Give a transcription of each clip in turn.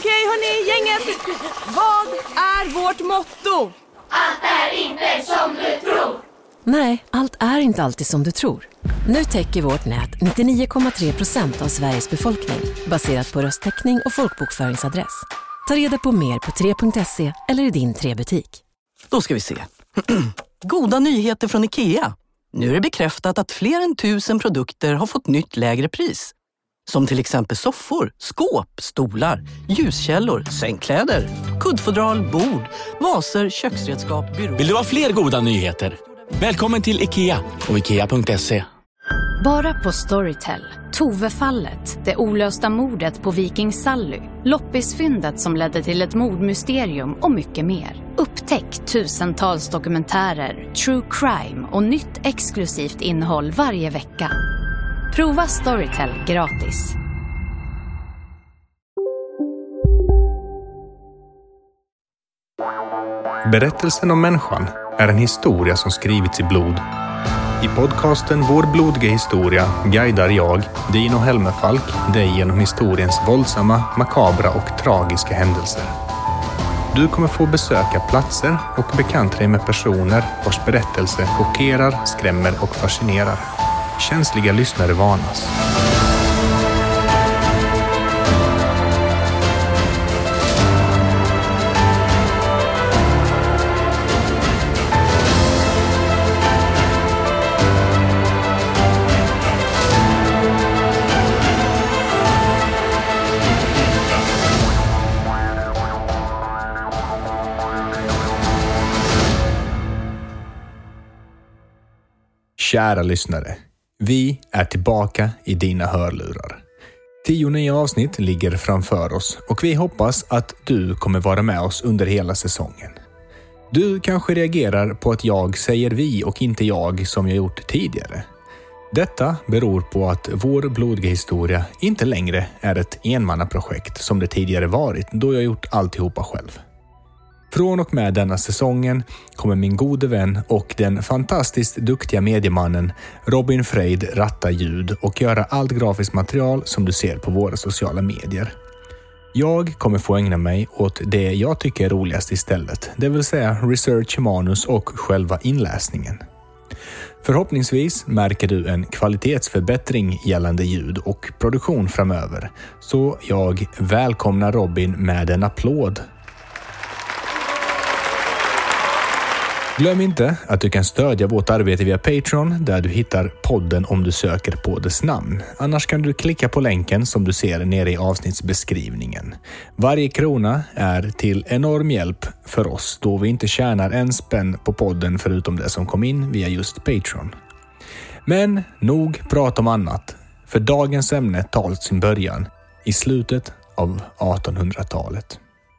Okej, hörni, gänget. Vad är vårt motto? Allt är inte som du tror. Nej, allt är inte alltid som du tror. Nu täcker vårt nät 99,3% av Sveriges befolkning baserat på röstteckning och folkbokföringsadress. Ta reda på mer på 3.se eller i din 3-butik. Då ska vi se. Goda nyheter från IKEA. Nu är det bekräftat att fler än 1000 produkter har fått nytt lägre pris. Som till exempel soffor, skåp, stolar, ljuskällor, sängkläder, kuddfodral, bord, vaser, köksredskap, byråer. Vill du ha fler goda nyheter? Välkommen till IKEA och IKEA.se. Bara på Storytel. Tove-fallet, det olösta mordet på Viking Sally, loppisfyndet som ledde till ett mordmysterium och mycket mer. Upptäck tusentals dokumentärer, true crime och nytt exklusivt innehåll varje vecka. Prova Storytel gratis. Berättelsen om människan är en historia som skrivits i blod. I podcasten Vår blodiga historia guidar jag, Dino Helmerfalk, dig genom historiens våldsamma, makabra och tragiska händelser. Du kommer få besöka platser och bekanta dig med personer vars berättelse chockerar, skrämmer och fascinerar. Känsliga lyssnare varnas. Kära lyssnare, vi är tillbaka i dina hörlurar. 10 nya avsnitt ligger framför oss och vi hoppas att du kommer vara med oss under hela säsongen. Du kanske reagerar på att jag säger vi och inte jag som jag gjort tidigare. Detta beror på att Vår blodiga historia inte längre är ett enmannaprojekt som det tidigare varit då jag gjort alltihopa själv. Från och med denna säsongen kommer min gode vän och den fantastiskt duktiga mediemannen Robin Freid ratta ljud och göra allt grafiskt material som du ser på våra sociala medier. Jag kommer få ägna mig åt det jag tycker är roligast istället, det vill säga research, manus och själva inläsningen. Förhoppningsvis märker du en kvalitetsförbättring gällande ljud och produktion framöver, så jag välkomnar Robin med en applåd. Glöm inte att du kan stödja vårt arbete via Patreon där du hittar podden om du söker på dess namn. Annars kan du klicka på länken som du ser nere i avsnittsbeskrivningen. Varje krona är till enorm hjälp för oss då vi inte tjänar en spänn på podden förutom det som kom in via just Patreon. Men nog prat om annat, för dagens ämne tar sin början i slutet av 1800-talet.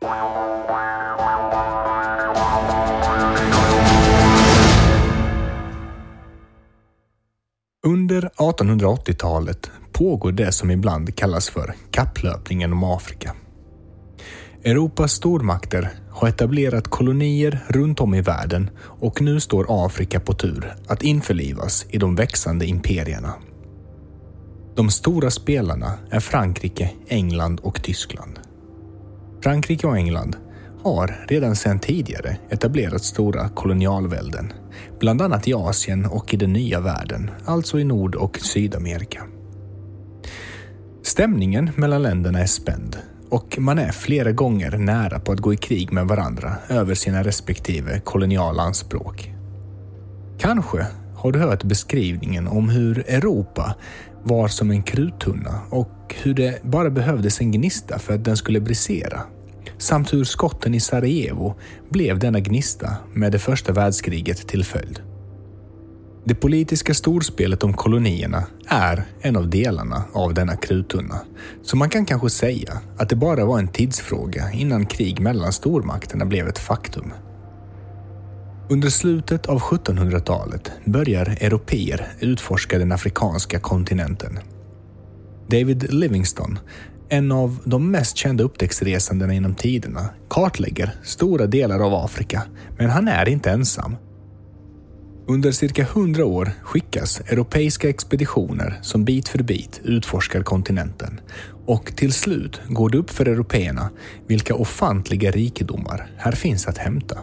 Under 1880-talet pågår det som ibland kallas för kapplöpningen om Afrika. Europas stormakter har etablerat kolonier runt om i världen och nu står Afrika på tur att införlivas i de växande imperierna. De stora spelarna är Frankrike, England och Tyskland. Frankrike och England har redan sedan tidigare etablerat stora kolonialvälden, bland annat i Asien och i den nya världen, alltså i Nord- och Sydamerika. Stämningen mellan länderna är spänd och man är flera gånger nära på att gå i krig med varandra över sina respektive koloniala anspråk. Kanske har du hört beskrivningen om hur Europa var som en kruttunna och hur det bara behövdes en gnista för att den skulle brisera. Samt hur skotten i Sarajevo blev denna gnista med det första världskriget till följd. Det politiska storspelet om kolonierna är en av delarna av denna kruttunna, så man kan kanske säga att det bara var en tidsfråga innan krig mellan stormakterna blev ett faktum. Under slutet av 1700-talet börjar europeer utforska den afrikanska kontinenten. David Livingstone, en av de mest kända upptäcktsresandena inom tiderna, kartlägger stora delar av Afrika, men han är inte ensam. Under cirka 100 år skickas europeiska expeditioner som bit för bit utforskar kontinenten och till slut går det upp för européerna vilka ofantliga rikedomar här finns att hämta.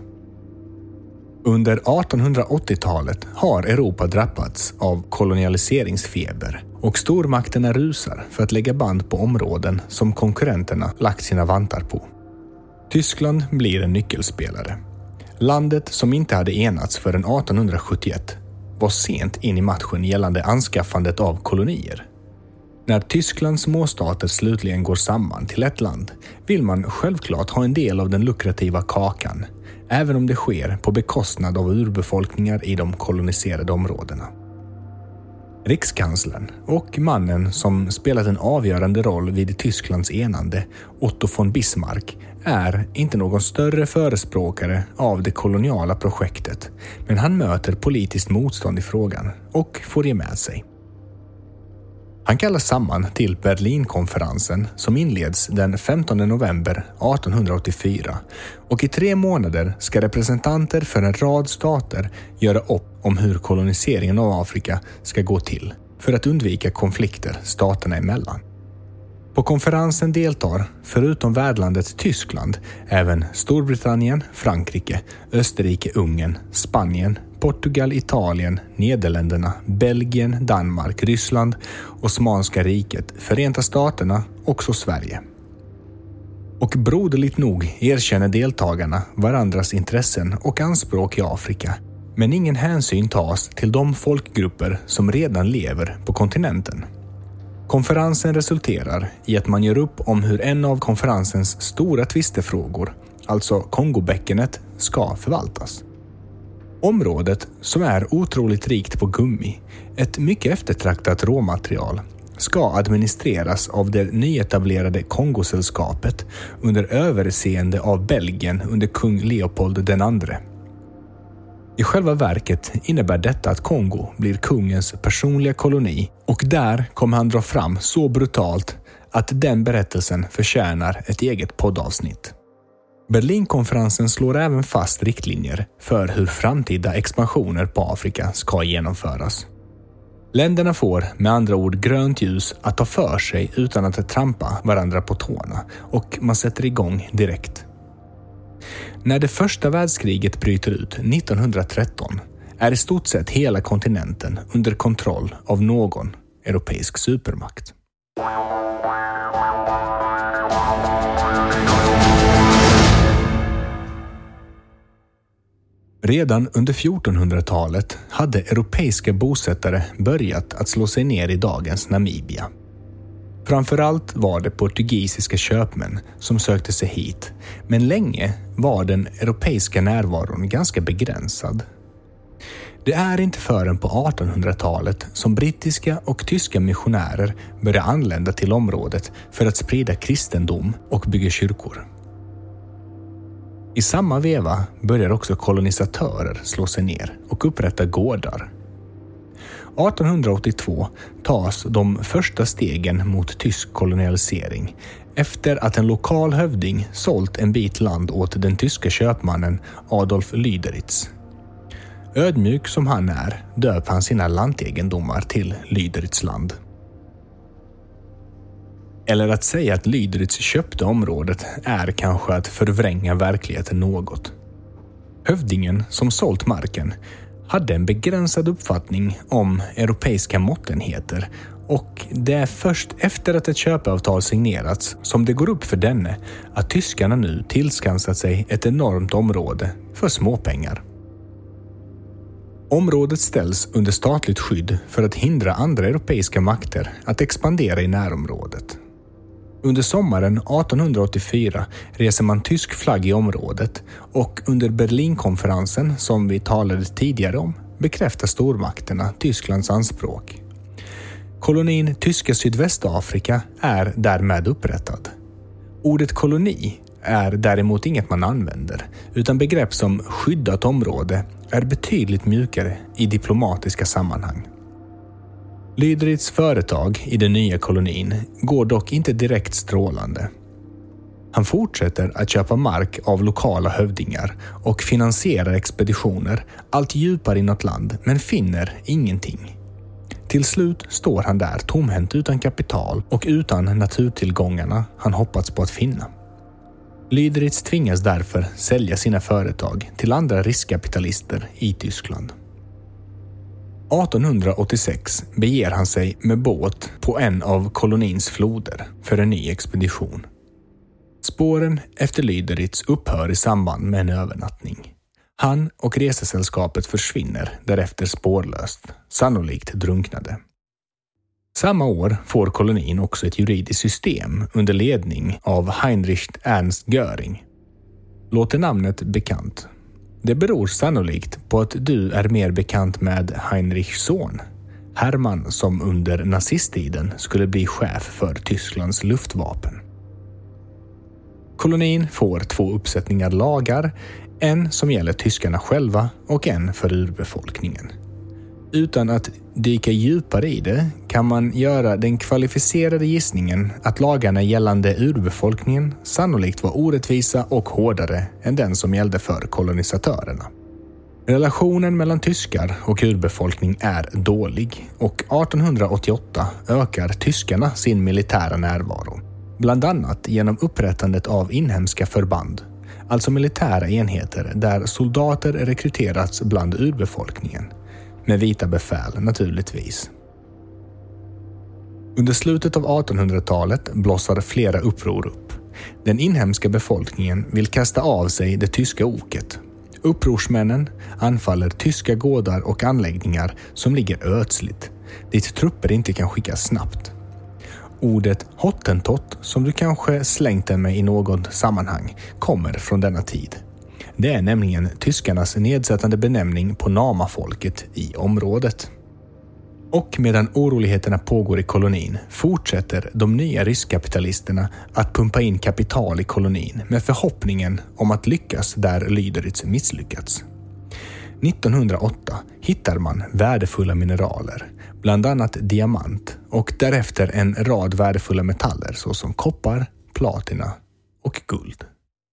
Under 1880-talet har Europa drabbats av kolonialiseringsfeber och stormakterna rusar för att lägga band på områden som konkurrenterna lagt sina vantar på. Tyskland blir en nyckelspelare. Landet som inte hade enats förrän 1871 var sent in i matchen gällande anskaffandet av kolonier. När Tysklands småstater slutligen går samman till ett land vill man självklart ha en del av den lukrativa kakan, även om det sker på bekostnad av urbefolkningar i de koloniserade områdena. Rikskanslern och mannen som spelat en avgörande roll vid Tysklands enande, Otto von Bismarck, är inte någon större förespråkare av det koloniala projektet, men han möter politiskt motstånd i frågan och får ge med sig. Han kallas samman till Berlinkonferensen som inleds den 15 november 1884 och i 3 månader ska representanter för en rad stater göra upp om hur koloniseringen av Afrika ska gå till för att undvika konflikter staterna emellan. På konferensen deltar, förutom värdlandet Tyskland, även Storbritannien, Frankrike, Österrike, Ungern, Spanien, Portugal, Italien, Nederländerna, Belgien, Danmark, Ryssland, Osmanska riket, Förenta staterna och också Sverige. Och broderligt nog erkänner deltagarna varandras intressen och anspråk i Afrika, men ingen hänsyn tas till de folkgrupper som redan lever på kontinenten. Konferensen resulterar i att man gör upp om hur en av konferensens stora tvistefrågor, alltså Kongobäckenet, ska förvaltas. Området, som är otroligt rikt på gummi, ett mycket eftertraktat råmaterial, ska administreras av det nyetablerade Kongosällskapet under överseende av Belgien under kung Leopold II. I själva verket innebär detta att Kongo blir kungens personliga koloni och där kommer han dra fram så brutalt att den berättelsen förtjänar ett eget poddavsnitt. Berlinkonferensen slår även fast riktlinjer för hur framtida expansioner på Afrika ska genomföras. Länderna får med andra ord grönt ljus att ta för sig utan att trampa varandra på tårna och man sätter igång direkt. När det första världskriget bryter ut 1913 är i stort sett hela kontinenten under kontroll av någon europeisk supermakt. Redan under 1400-talet hade europeiska bosättare börjat att slå sig ner i dagens Namibia. Framförallt var det portugisiska köpmän som sökte sig hit, men länge var den europeiska närvaron ganska begränsad. Det är inte förrän på 1800-talet som brittiska och tyska missionärer började anlända till området för att sprida kristendom och bygga kyrkor. I samma veva börjar också kolonisatörer slå sig ner och upprätta gårdar. 1882 tas de första stegen mot tysk kolonialisering efter att en lokal hövding sålt en bit land åt den tyska köpmannen Adolf Lüderitz. Ödmjuk som han är döp han sina lantegendomar till Lüderitzland. Eller att säga att Lüderitz köpte området är kanske att förvränga verkligheten något. Hövdingen som sålt marken hade en begränsad uppfattning om europeiska måttenheter och det är först efter att ett köpeavtal signerats som det går upp för denne att tyskarna nu tillskansat sig ett enormt område för småpengar. Området ställs under statligt skydd för att hindra andra europeiska makter att expandera i närområdet. Under sommaren 1884 reser man tysk flagg i området och under Berlinkonferensen, som vi talade tidigare om, bekräftar stormakterna Tysklands anspråk. Kolonin Tyska Sydvästafrika är därmed upprättad. Ordet koloni är däremot inget man använder, utan begrepp som skyddat område är betydligt mjukare i diplomatiska sammanhang. Lüderitz företag i den nya kolonin går dock inte direkt strålande. Han fortsätter att köpa mark av lokala hövdingar och finansierar expeditioner allt djupare inåt land, men finner ingenting. Till slut står han där tomhänt utan kapital och utan naturtillgångarna han hoppats på att finna. Lüderitz tvingas därför sälja sina företag till andra riskkapitalister i Tyskland. 1886 beger han sig med båt på en av kolonins floder för en ny expedition. Spåren efter Lüderitz upphör i samband med en övernattning. Han och resesällskapet försvinner därefter spårlöst, sannolikt drunknade. Samma år får kolonin också ett juridiskt system under ledning av Heinrich Ernst Göring. Låter namnet bekant? Det beror sannolikt på att du är mer bekant med Heinrichs son, Hermann, som under nazisttiden skulle bli chef för Tysklands luftvapen. Kolonin får 2 uppsättningar lagar, en som gäller tyskarna själva och en för urbefolkningen. Utan att dyka djupare i det kan man göra den kvalificerade gissningen att lagarna gällande urbefolkningen sannolikt var orättvisa och hårdare än den som gällde för kolonisatörerna. Relationen mellan tyskar och urbefolkning är dålig och 1888 ökar tyskarna sin militära närvaro. Bland annat genom upprättandet av inhemska förband, alltså militära enheter där soldater rekryterats bland urbefolkningen. Med vita befäl naturligtvis. Under slutet av 1800-talet blossar flera uppror upp. Den inhemska befolkningen vill kasta av sig det tyska oket. Upprorsmännen anfaller tyska gårdar och anläggningar som ligger ödsligt, dit trupper inte kan skickas snabbt. Ordet hottentott, som du kanske slängt den med i något sammanhang, kommer från denna tid. Det är nämligen tyskarnas nedsättande benämning på Nama-folket i området. Och medan oroligheterna pågår i kolonin fortsätter de nya riskkapitalisterna att pumpa in kapital i kolonin med förhoppningen om att lyckas där Lüderitz misslyckats. 1908 hittar man värdefulla mineraler, bland annat diamant, och därefter en rad värdefulla metaller såsom koppar, platina och guld.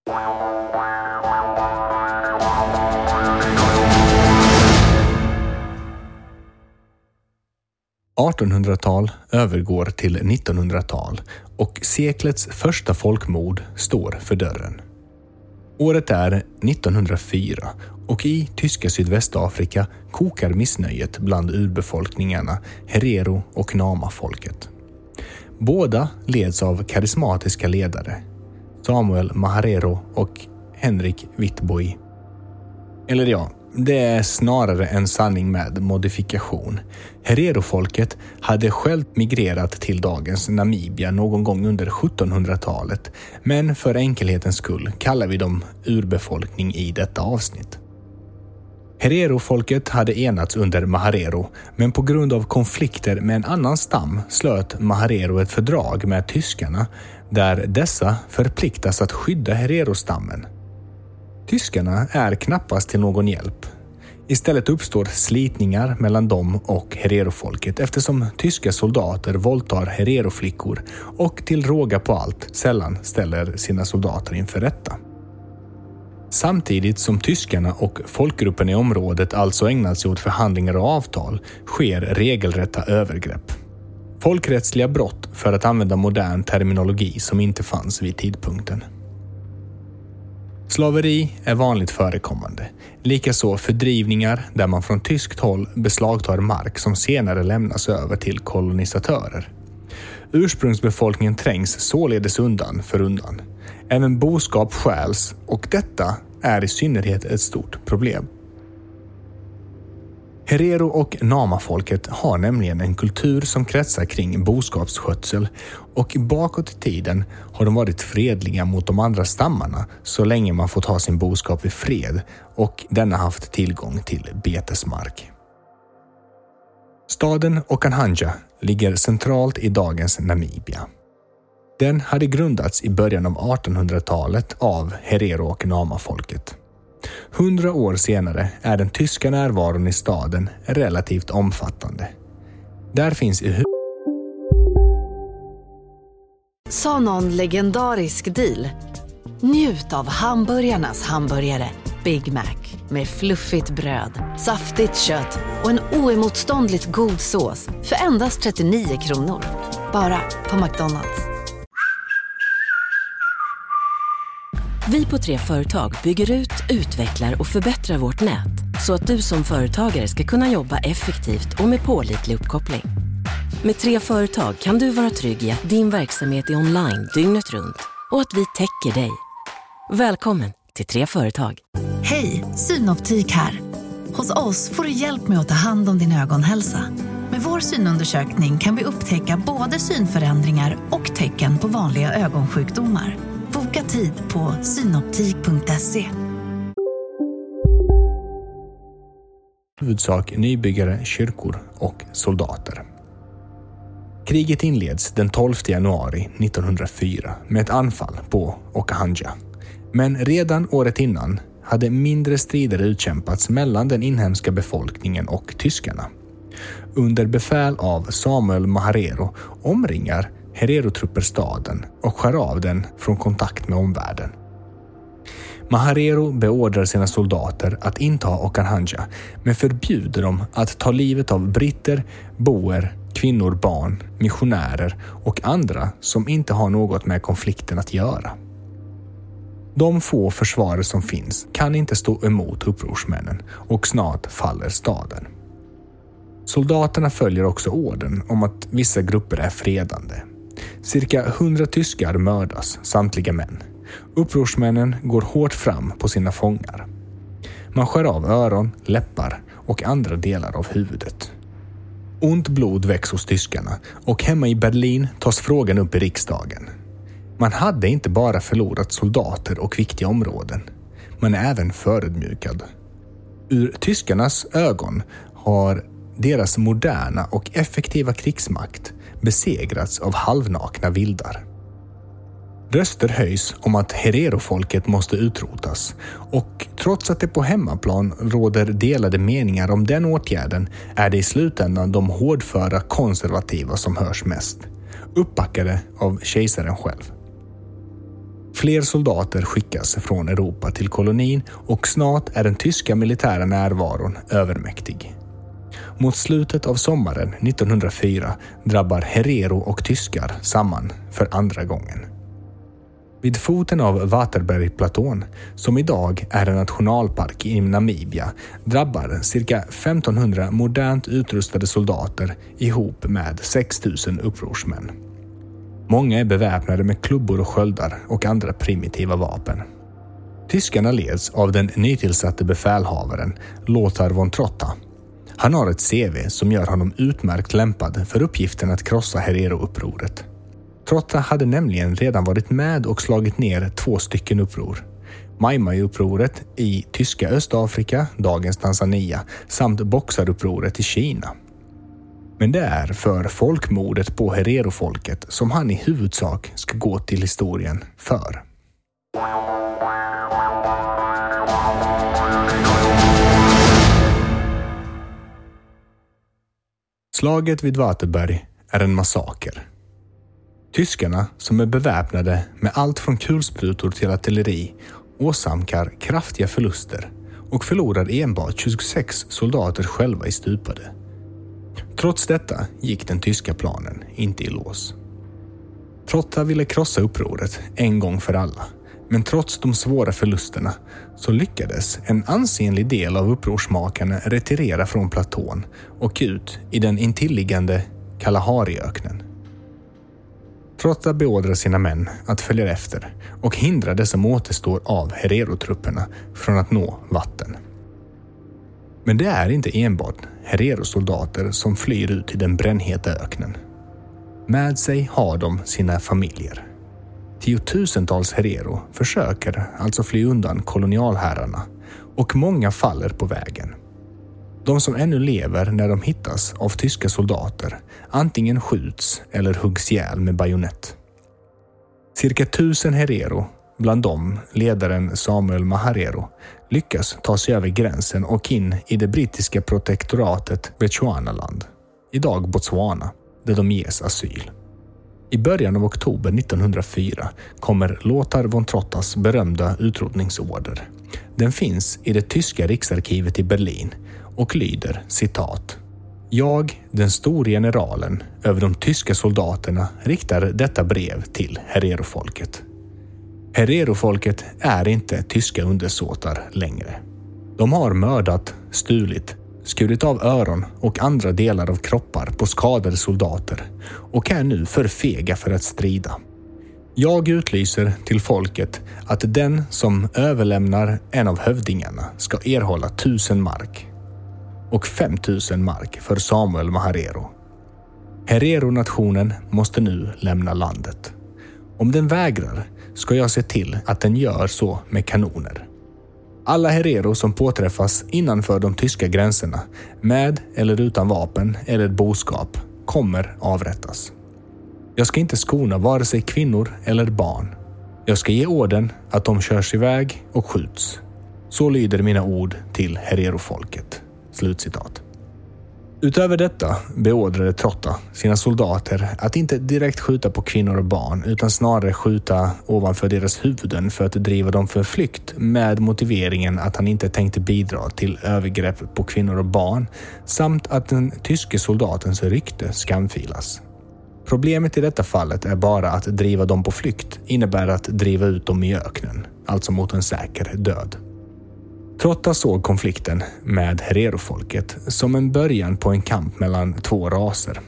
–1800-tal övergår till 1900-tal och seklets första folkmord står för dörren. Året är 1904 och i tyska Sydvästafrika kokar missnöjet bland urbefolkningarna Herero och Nama-folket. Båda leds av karismatiska ledare, Samuel Maharero och Henrik Witbooi. Eller ja, det är snarare en sanning med modifikation. Herero-folket hade självt migrerat till dagens Namibia någon gång under 1700-talet, men för enkelhetens skull kallar vi dem urbefolkning i detta avsnitt. Herero-folket hade enats under Maharero, men på grund av konflikter med en annan stam slöt Maharero ett fördrag med tyskarna där dessa förpliktas att skydda Herero-stammen. Tyskarna är knappast till någon hjälp. Istället uppstår slitningar mellan dem och Herero-folket eftersom tyska soldater våldtar Herero-flickor och till råga på allt sällan ställer sina soldater inför rätta. Samtidigt som tyskarna och folkgruppen i området alltså ägnar sig åt förhandlingar och avtal sker regelrätta övergrepp. Folkrättsliga brott, för att använda modern terminologi som inte fanns vid tidpunkten. Slaveri är vanligt förekommande, likaså fördrivningar där man från tyskt håll beslagtar mark som senare lämnas över till kolonisatörer. Ursprungsbefolkningen trängs således undan för undan. Även boskap stjäls och detta är i synnerhet ett stort problem. Herero och Nama-folket har nämligen en kultur som kretsar kring boskapsskötsel och bakåt i tiden har de varit fredliga mot de andra stammarna så länge man fått ha sin boskap i fred och denna haft tillgång till betesmark. Staden Okanaja ligger centralt i dagens Namibia. Den hade grundats i början av 1800-talet av Herero och Nama-folket. 100 år senare är den tyska närvaron i staden relativt omfattande. Där finns Sa någon legendarisk deal? Njut av hamburgarnas hamburgare Big Mac med fluffigt bröd, saftigt kött och en oemotståndligt god sås för endast 39 kronor. Bara på McDonald's. Vi på 3 företag bygger ut, utvecklar och förbättrar vårt nät så att du som företagare ska kunna jobba effektivt och med pålitlig uppkoppling. Med 3 företag kan du vara trygg i att din verksamhet är online dygnet runt och att vi täcker dig. Välkommen till 3 företag. Hej, Synoptik här. Hos oss får du hjälp med att ta hand om din ögonhälsa. Med vår synundersökning kan vi upptäcka både synförändringar och tecken på vanliga ögonsjukdomar. Boka tid på synoptik.se. Huvudsak nybyggare, kyrkor och soldater. Kriget inleds den 12 januari 1904 med ett anfall på Okahanja. Men redan året innan hade mindre strider utkämpats mellan den inhemska befolkningen och tyskarna. Under befäl av Samuel Maharero omringar Herero-trupper staden och skär av den från kontakt med omvärlden. Maharero beordrar sina soldater att inta Okahanja men förbjuder dem att ta livet av britter, boer, kvinnor, barn, missionärer och andra som inte har något med konflikten att göra. De få försvarare som finns kan inte stå emot upprorsmännen och snart faller staden. Soldaterna följer också orden om att vissa grupper är fredande. Cirka 100 tyskar mördas, samtliga män. Upprorsmännen går hårt fram på sina fångar. Man skär av öron, läppar och andra delar av huvudet. Ont blod väcks hos tyskarna och hemma i Berlin tas frågan upp i riksdagen. Man hade inte bara förlorat soldater och viktiga områden. Man är även förödmjukad. Ur tyskarnas ögon har deras moderna och effektiva krigsmakt besegrats av halvnakna vildar. Röster höjs om att Herero-folket måste utrotas och trots att det på hemmaplan råder delade meningar om den åtgärden är det i slutändan de hårdföra konservativa som hörs mest, uppbackade av kejsaren själv. Fler soldater skickas från Europa till kolonin och snart är den tyska militära närvaron övermäktig. Mot slutet av sommaren 1904 drabbar Herero och tyskar samman för andra gången. Vid foten av Waterbergplatån, som idag är en nationalpark i Namibia, drabbar cirka 1500 modernt utrustade soldater ihop med 6000 upprorsmän. Många är beväpnade med klubbor och sköldar och andra primitiva vapen. Tyskarna leds av den nytillsatte befälhavaren Lothar von Trotta. Han har ett CV som gör honom utmärkt lämpad för uppgiften att krossa Herero-upproret. Trotta hade nämligen redan varit med och slagit ner 2 stycken uppror. Mai-Mai-upproret i tyska Östafrika, dagens Tanzania, samt Boxarupproret i Kina. Men det är för folkmordet på Herero-folket som han i huvudsak ska gå till historien för. Slaget vid Waterberg är en massaker. Tyskarna, som är beväpnade med allt från kulsprutor till artilleri, åsamkar kraftiga förluster och förlorar enbart 26 soldater själva i stupade. Trots detta gick den tyska planen inte i lås. Trotta ville krossa upproret en gång för alla, men trots de svåra förlusterna så lyckades en ansenlig del av upprorsmakarna retirera från platån och ut i den intilliggande Kalahariöknen. Trotta beordrar sina män att följa efter och hindra det som återstår av Herero-trupperna från att nå vatten. Men det är inte enbart Herero-soldater som flyr ut i den brännheta öknen. Med sig har de sina familjer. Tiotusentals Herero försöker alltså fly undan kolonialherrarna och många faller på vägen. De som ännu lever när de hittas av tyska soldater antingen skjuts eller huggs ihjäl med bajonett. Cirka 1000 Herero, bland dem ledaren Samuel Maharero, lyckas ta sig över gränsen och in i det brittiska protektoratet Bechuanaland, idag Botswana, där de ges asyl. I början av oktober 1904 kommer Lothar von Trottas berömda utrotningsorder. Den finns i det tyska riksarkivet i Berlin och lyder, citat: "Jag, den store generalen över de tyska soldaterna, riktar detta brev till Hererofolket. Hererofolket är inte tyska undersåtar längre. De har mördat, stulit, skurit av öron och andra delar av kroppar på skadade soldater och är nu för fega för att strida. Jag utlyser till folket att den som överlämnar en av hövdingarna ska erhålla 1000 mark och 5000 mark för Samuel Maharero. Herero-nationen måste nu lämna landet. Om den vägrar ska jag se till att den gör så med kanoner. Alla herero som påträffas innanför de tyska gränserna, med eller utan vapen eller boskap, kommer avrättas. Jag ska inte skona vare sig kvinnor eller barn. Jag ska ge orden att de körs iväg och skjuts. Så lyder mina ord till hererofolket." Slutcitat. Utöver detta beordrade Trotta sina soldater att inte direkt skjuta på kvinnor och barn utan snarare skjuta ovanför deras huvuden för att driva dem för flykt, med motiveringen att han inte tänkte bidra till övergrepp på kvinnor och barn samt att den tyske soldatens rykte skamfilas. Problemet i detta fallet är bara att driva dem på flykt innebär att driva ut dem i öknen, alltså mot en säker död. Trotta såg konflikten med hererofolket som en början på en kamp mellan två raser.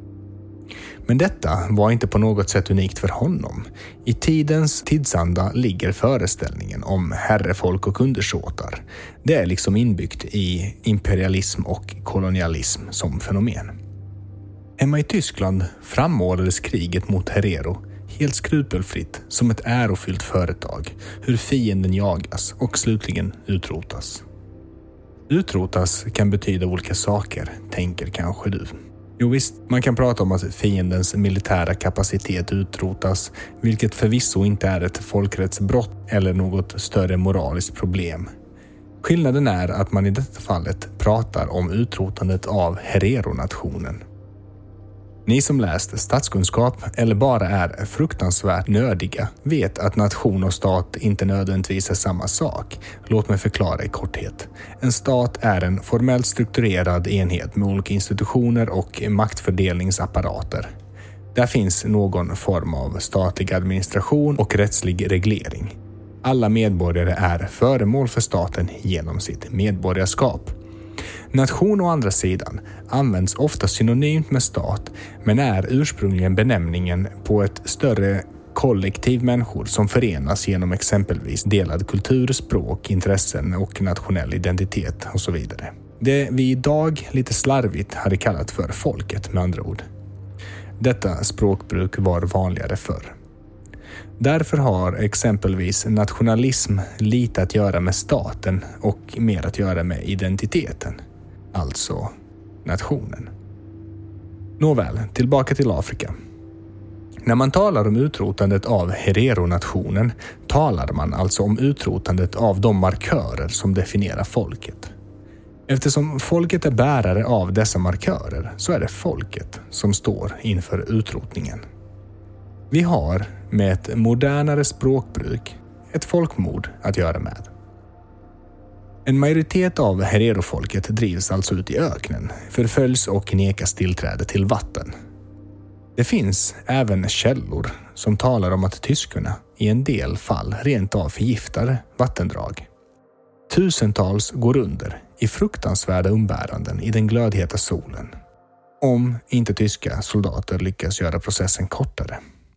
Men detta var inte på något sätt unikt för honom. I tidens tidsanda ligger föreställningen om herrefolk och undersåtar. Det är liksom inbyggt i imperialism och kolonialism som fenomen. Hemma i Tyskland frammålades kriget mot herero helt skrupelfritt som ett ärofyllt företag, hur fienden jagas och slutligen utrotas. Utrotas kan betyda olika saker, tänker kanske du. Jo visst, man kan prata om att fiendens militära kapacitet utrotas, vilket förvisso inte är ett folkrättsbrott eller något större moraliskt problem. Skillnaden är att man i detta fallet pratar om utrotandet av hereronationen. Ni som läst statskunskap eller bara är fruktansvärt nördiga vet att nation och stat inte nödvändigtvis är samma sak. Låt mig förklara i korthet. En stat är en formellt strukturerad enhet med olika institutioner och maktfördelningsapparater. Där finns någon form av statlig administration och rättslig reglering. Alla medborgare är föremål för staten genom sitt medborgarskap. Nation å andra sidan används ofta synonymt med stat, men är ursprungligen benämningen på ett större kollektiv människor som förenas genom exempelvis delad kultur, språk, intressen och nationell identitet och så vidare. Det vi idag lite slarvigt hade kallat för folket med andra ord. Detta språkbruk var vanligare förr. Därför har exempelvis nationalism lite att göra med staten och mer att göra med identiteten, alltså nationen. Nåväl, tillbaka till Afrika. När man talar om utrotandet av hereronationen talar man alltså om utrotandet av de markörer som definierar folket. Eftersom folket är bärare av dessa markörer så är det folket som står inför utrotningen. Vi har med ett modernare språkbruk ett folkmord att göra med. En majoritet av hererofolket drivs alltså ut i öknen, förföljs och nekas tillträde till vatten. Det finns även källor som talar om att tyskarna i en del fall rent av förgiftar vattendrag. Tusentals går under i fruktansvärda umbäranden i den glödheta solen. Om inte tyska soldater lyckas göra processen kortare.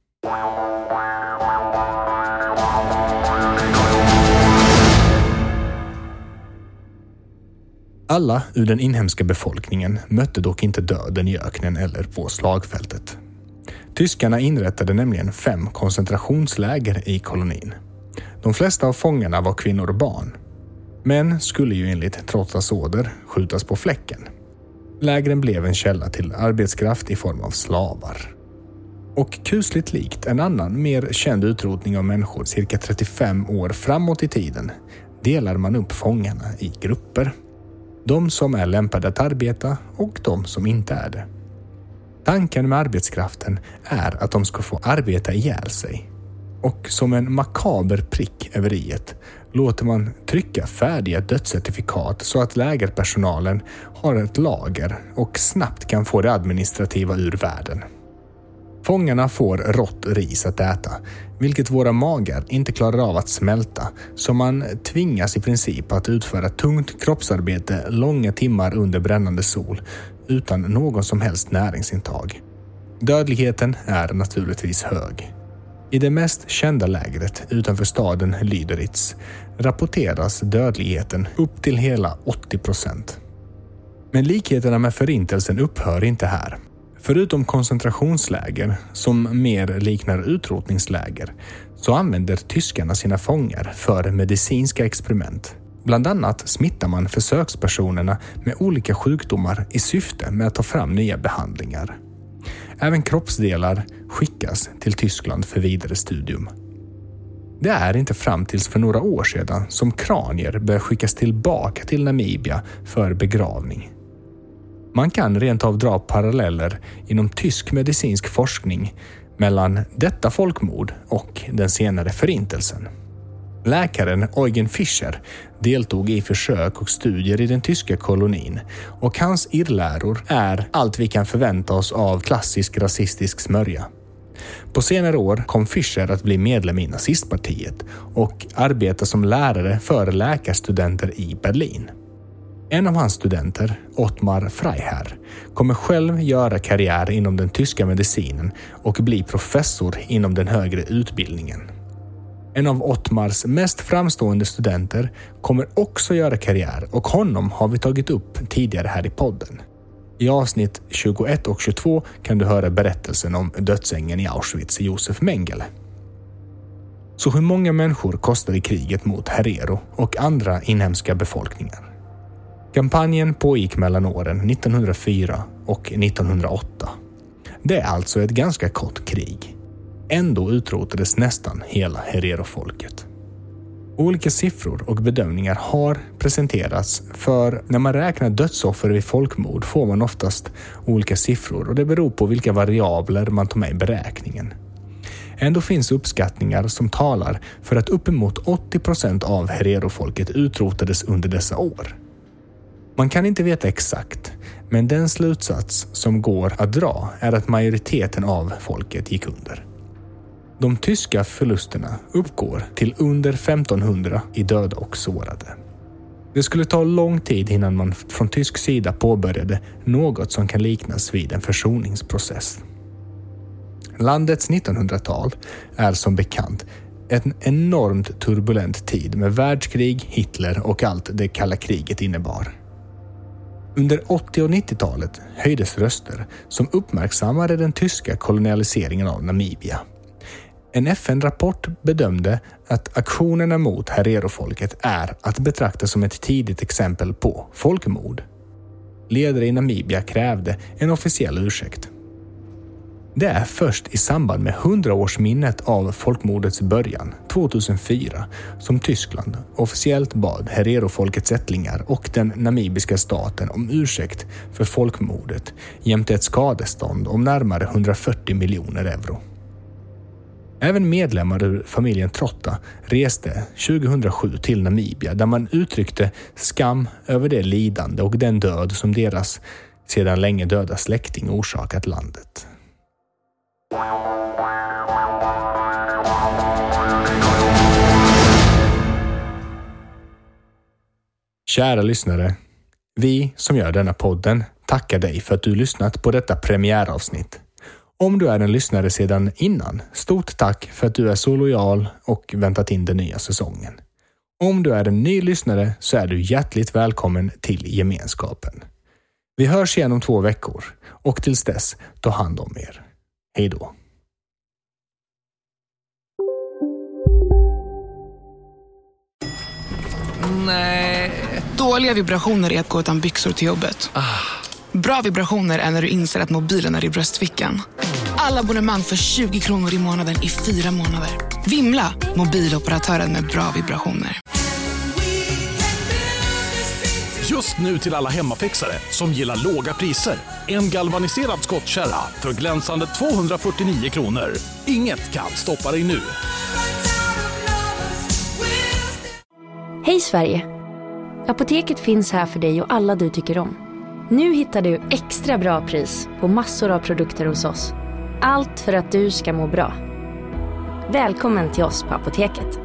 Alla ur den inhemska befolkningen mötte dock inte döden i öknen eller på slagfältet. Tyskarna inrättade nämligen 5 koncentrationsläger i kolonin. De flesta av fångarna var kvinnor och barn, men skulle ju enligt Trottas order skjutas på fläcken. Lägren blev en källa till arbetskraft i form av slavar. Och kusligt likt en annan mer känd utrotning av människor cirka 35 år framåt i tiden delar man upp fångarna i grupper. De som är lämpade att arbeta och de som inte är det. Tanken med arbetskraften är att de ska få arbeta ihjäl sig. Och som en makaber prick över iet låter man trycka färdiga dödscertifikat så att lägerpersonalen har ett lager och snabbt kan få det administrativa ur världen. Fångarna får rått ris att äta, vilket våra magar inte klarar av att smälta, så man tvingas i princip att utföra tungt kroppsarbete långa timmar under brännande sol utan någon som helst näringsintag. Dödligheten är naturligtvis hög. I det mest kända lägret utanför staden Lüderitz rapporteras dödligheten upp till hela 80%. Men likheterna med förintelsen upphör inte här. Förutom koncentrationsläger som mer liknar utrotningsläger så använder tyskarna sina fångar för medicinska experiment. Bland annat smittar man försökspersonerna med olika sjukdomar i syfte med att ta fram nya behandlingar. Även kroppsdelar skickas till Tyskland för vidare studium. Det är inte fram tills för några år sedan som kranier bör skickas tillbaka till Namibia för begravning. Man kan rent av dra paralleller inom tysk medicinsk forskning mellan detta folkmord och den senare förintelsen. Läkaren Eugen Fischer deltog i försök och studier i den tyska kolonin och hans irrläror är allt vi kan förvänta oss av klassisk rasistisk smörja. På senare år kom Fischer att bli medlem i nazistpartiet och arbeta som lärare för läkarstudenter i Berlin. En av hans studenter, Ottmar Freiherr, kommer själv göra karriär inom den tyska medicinen och bli professor inom den högre utbildningen. En av Ottmars mest framstående studenter kommer också göra karriär och honom har vi tagit upp tidigare här i podden. I avsnitt 21 och 22 kan du höra berättelsen om dödsängen i Auschwitz, Josef Mengele. Så hur många människor kostade kriget mot Herero och andra inhemska befolkningar? Kampanjen pågick mellan åren 1904 och 1908. Det är alltså ett ganska kort krig. Ändå utrotades nästan hela Herero-folket. Olika siffror och bedömningar har presenterats, för när man räknar dödsoffer vid folkmord får man oftast olika siffror och det beror på vilka variabler man tar med i beräkningen. Ändå finns uppskattningar som talar för att uppemot 80% av Herero-folket utrotades under dessa år. Man kan inte veta exakt, men den slutsats som går att dra är att majoriteten av folket gick under. De tyska förlusterna uppgår till under 1500 i döda och sårade. Det skulle ta lång tid innan man från tysk sida påbörjade något som kan liknas vid en försoningsprocess. Landets 1900-tal är som bekant en enormt turbulent tid med världskrig, Hitler och allt det kalla kriget innebar. Under 80- och 90-talet höjdes röster som uppmärksammade den tyska kolonialiseringen av Namibia. En FN-rapport bedömde att aktionerna mot Herero-folket är att betrakta som ett tidigt exempel på folkmord. Ledare i Namibia krävde en officiell ursäkt. Det är först i samband med 100-årsminnet av folkmordets början, 2004, som Tyskland officiellt bad Herero-folkets ättlingar och den namibiska staten om ursäkt för folkmordet jämte ett skadestånd om närmare 140 miljoner euro. Även medlemmar ur familjen Trotta reste 2007 till Namibia där man uttryckte skam över det lidande och den död som deras sedan länge döda släkting orsakat landet. Kära lyssnare, vi som gör denna podden tackar dig för att du lyssnat på detta premiäravsnitt. Om du är en lyssnare sedan innan, stort tack för att du är så lojal och väntat in den nya säsongen. Om du är en ny lyssnare så är du hjärtligt välkommen till gemenskapen. Vi hörs igen om 2 veckor och tills dess, ta hand om er. Hej då. Nej. Dåliga vibrationer är att gå utan byxor till jobbet. Bra vibrationer är när du inser att mobilen är i bröstfickan. Alla abonnemang för 20 kronor i månaden i 4 månader. Vimla, mobiloperatören med bra vibrationer. Just nu till alla hemmafixare som gillar låga priser. En galvaniserad skottkärra för glänsande 249 kronor. Inget kan stoppa dig nu. Hej Sverige! Apoteket finns här för dig och alla du tycker om. Nu hittar du extra bra pris på massor av produkter hos oss. Allt för att du ska må bra. Välkommen till oss på Apoteket.